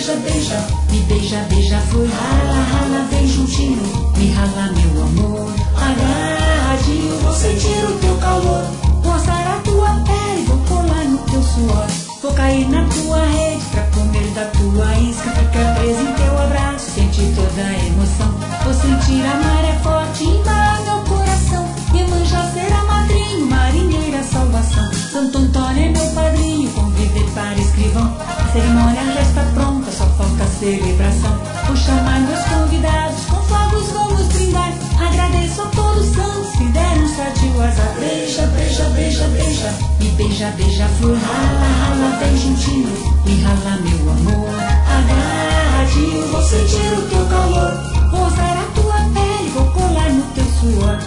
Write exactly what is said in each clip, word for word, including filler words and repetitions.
beija, beija, me beija, beija-flor. Rala, rala, vem juntinho, me rala, meu amor. Agarradinho, vou sentir o teu calor. Mostrar a tua pele, vou colar no teu suor. Vou cair na tua rede pra comer da tua isca. Ficar preso em teu abraço, sentir toda a emoção. Vou sentir a maré forte embalar meu coração. Iemanjá será madrinho, marinheira salvação. Santo Antônio é meu padrinho, conviver para escrivão. A cerimônia já está pronta, só falta a celebração. Vou chamar meus convidados, com fogos vamos brindar. Agradeço a todos os santos que deram sorte o azar. Beija, beija, beija, beija, me beija, beija-flor. Rala, rala, vem juntinho, me rala, meu amor. Agarradinho, vou sentir o teu calor. Vou usar a tua pele, vou colar no teu suor.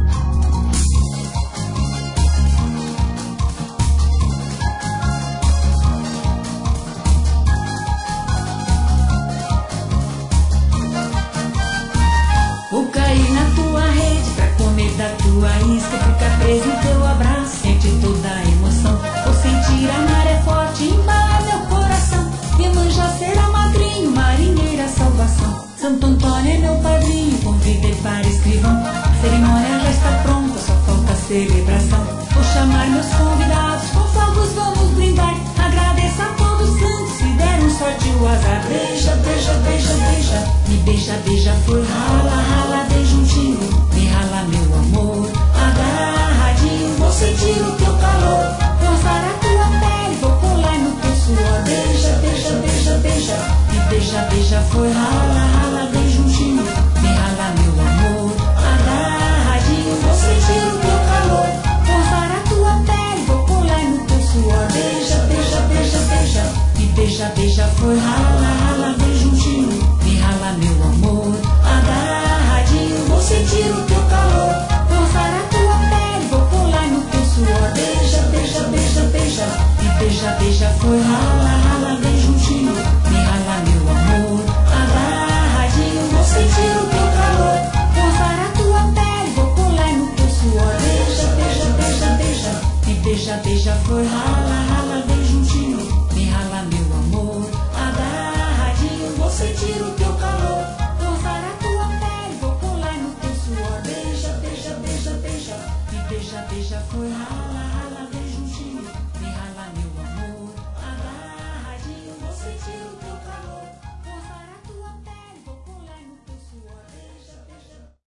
Vou cair na tua rede pra comer da tua isca. Ficar preso em teu abraço, sentir toda a emoção. Vou sentir a maré forte embalar meu coração. Iemanjá será madrinho, marinheira salvação. Santo Antônio é meu padrinho, conviver para escrivão. A cerimônia já está pronta, só falta a celebração. Vou chamar meus convidados, com fogos vamos brindar. Agradeço a todos os santos que deram sorte o azar. Beija, beija, beija, beija, me beija, beija-flor.